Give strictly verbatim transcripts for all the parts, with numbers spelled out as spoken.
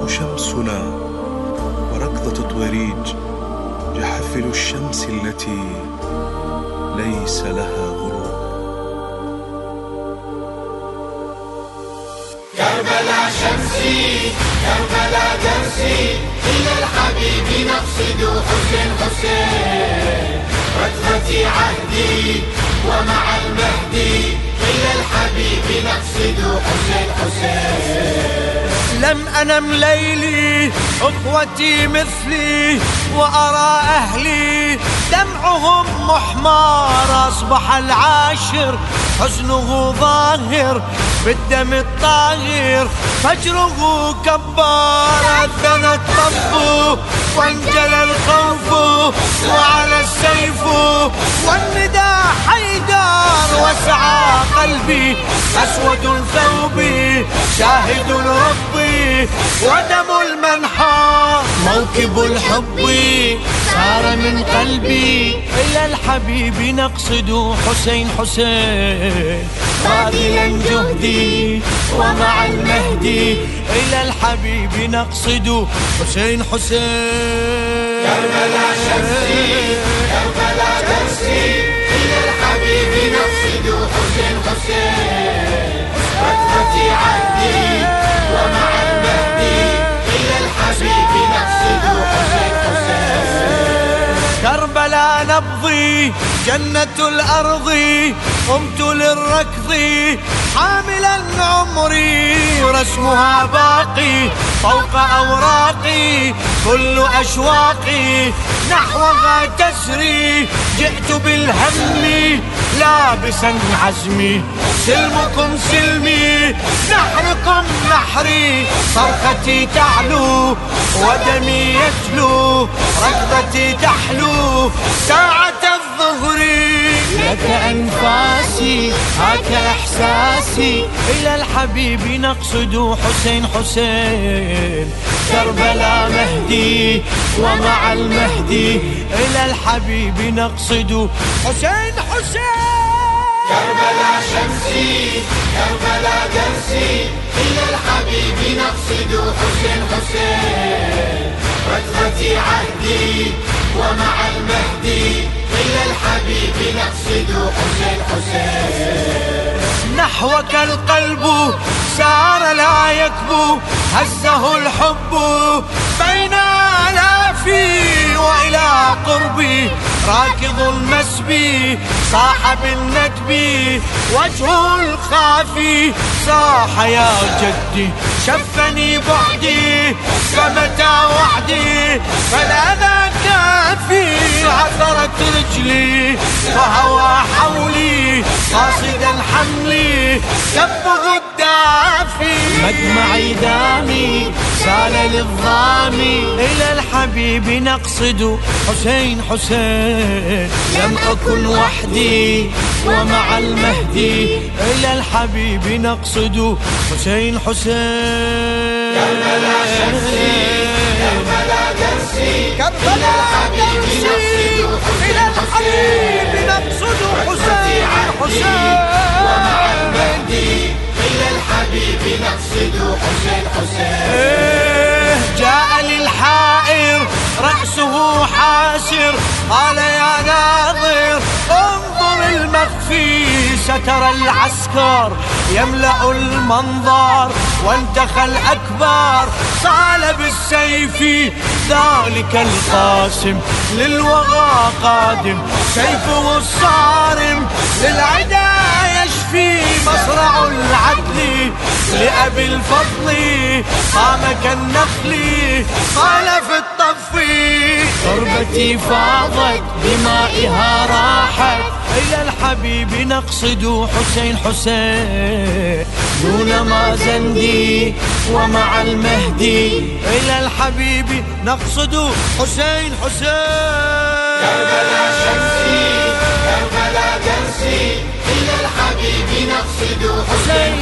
وشمسنا وركضة طويريج جحفل الشمس التي ليس لها غروب. كربلاء شمسي كربلاء درسي، إلى الحبيب نقصد حسين حسين. ركضتي عهدي ومع المهدي، إلى الحبيب نقصد حسين حسين. لم أنم ليلي أخوتي مثلي، وأرى أهلي دمعهم محمار. أصبح العاشر حزنه ظاهر بالدم الطاهر، فجره كبار. أذن الطف وانجلى الخوف، وعلى السيف والنداء حيدار. وسعى قلبي أسود ثوبي، شاهد ربي ودم المنحار. موكب الحب سار من قلبي، إلى الحبيب نقصد حسين حسين. باذلا جهدي ومع المهدي، إلى الحبيب نقصد حسين حسين. كربلاء شمسي كربلاء درسي، إلى الحبيب نقصد حسين حسين. ركضتي عهدي ومع المهدي، إلى الحبيب نقصد حسين حسين. كربلاء نبضي جنة الأرض، قمت للركض حاملا عمري. رسمها باقي فوق أوراقي، كل أشواقي نحوها تسري. جئت بالهم لابسا عزمي، سلمكم سلمي نحركم نحري. صرختي تعلو ودمي يتلو، ركضتي تحلو ساعة الظهر. لك أنفاسي هاك إحساسي، إلى الحبيب نقصد حسين حسين. كربلاء مهدي ومع المهدي، إلى الحبيب نقصد حسين حسين. كربلاء شمسي كربلاء درسي، إلى الحبيب نقصد حسين حسين. ركضتي عهدي ومع المهدي، إلى الحبيب نقصد حسين حسين. نحوك القلب سار لا يكبو، هزه الحب بين آلافي. وإلى قربي راكض المسبي، صاح بالندب وجهه الخافي. صاح يا جدي شفني بعدي، فمتى وعدي فالأذى كافي. عثرت رجلي وهوى حولي، قاصدا حملي كفه الدافي. مدمعي دامي سال للظامي، إلى الحبيب نقصد حسين حسين. لم أكن وحدي ومع المهدي، إلى الحبيب نقصد حسين حسين. كربلاء شمسي كربلاء درسي، كربلاء درسي، إلى الحبيب نقصد حسين حسين. ومع المهدي، إلى الحبيب نقصد حسين حسين. جاء للحائر رأسه حاسر، قال يا ناظر انظر المخفي. ستر العسكر يملأ المنظر، وانتخى الأكبر صال بالسيف. ذلك القاسم للوغى قادم، سيفه الصارم للعدا يشفي. مصرع العدل لأبي الفضل، قام كالنخل قال في الطف. تربتي فاضت بمائها راحت، إلى الحبيب نقصد حسين حسين. دون ما زندي ومع المهدي، إلى الحبيب نقصد حسين حسين. كربلاء شمسي كربلاء درسي، إلى الحبيب نقصد حسين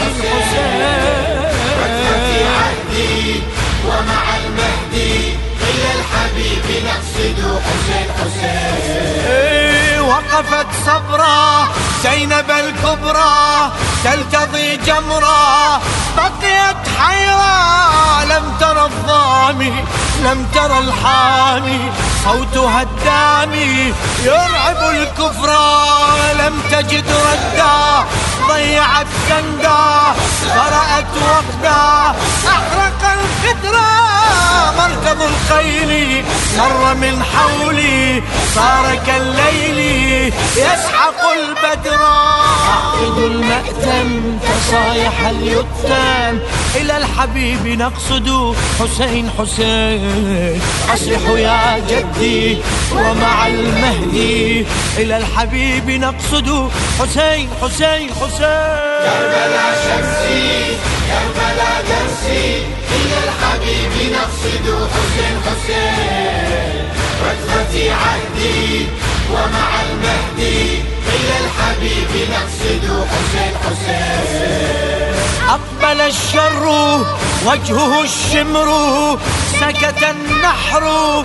حسين. ركضتي عهدي ومع المهدي، إلى الحبيب نقصد حسين حسين. وقفت صبرا زينب الكبرى تلتضي جمرا، بقيت حيرة لم ترى الضامي لم ترى الحامي، صوتها الدامي يرعب الكفرى، لم تجد ردا ضيعت كندا فرأت وقدا، أحرق الخدرا مركض الخيل مر من حولي، صار كالليل يسحق البدرا، أعقد المأتم تصايح اليتام إلى الحبيب نقصد، حسين حسين أصيح يا جدي ومع المهدي إلى الحبيب نقصد، حسين حسين حسين. كربلاء شمسي كربلاء درسي إلى الحبيب نقصد، حسين حسين ركضتي عهدي ومع المهدي إلى الحبيب نقصد، حسين حسين. أقبل الشر وجهه الشمر سكت النحر،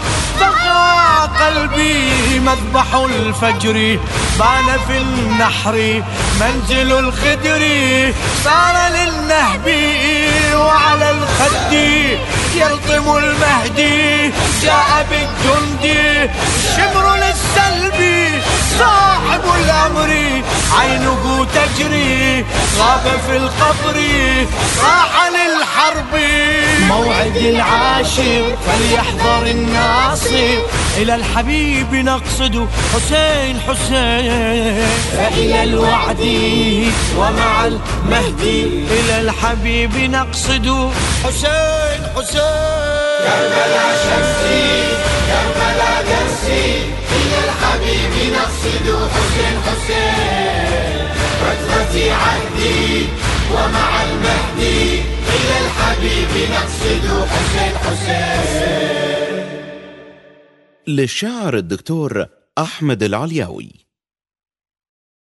بقى قلبي مذبح الفجر، بان في النحر منزل الخدر، صار للنهب وعلى الخد يلطم المهدي، جاء بالجند شمر للسلب صاحب الأمر، عينه تجري غاب في القبر، راح للحرب موعد العاشر، فليحضر الناصر إلى الحبيب نقصد، حسين حسين فإلى الوعد ومع المهدي إلى الحبيب نقصد، حسين حسين. كربلاء شمسي كربلاء درسي إلى الحبيب نقصد، حسين حسين ركضتي عهدي ومع المهدي إلى الحبيب نقصد، حسين حسين. للشاعر الدكتور أحمد العلياوي.